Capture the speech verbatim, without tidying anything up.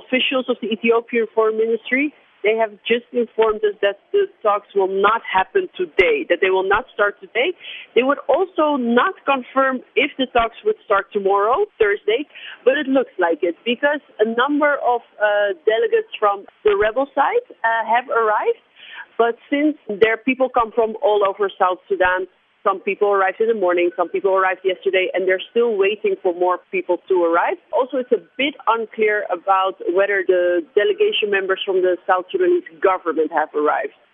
officials of the Ethiopian Foreign Ministry, they have just informed us that the talks will not happen today, that they will not start today. They would also not confirm if the talks would start tomorrow, Thursday, but it looks like it because a number of uh, delegates from the rebel side uh, have arrived. But since their people come from all over South Sudan, some people arrived in the morning, some people arrived yesterday, and they're still waiting for more people to arrive. Also, it's a bit unclear about whether the delegation members from the South Sudanese government have arrived.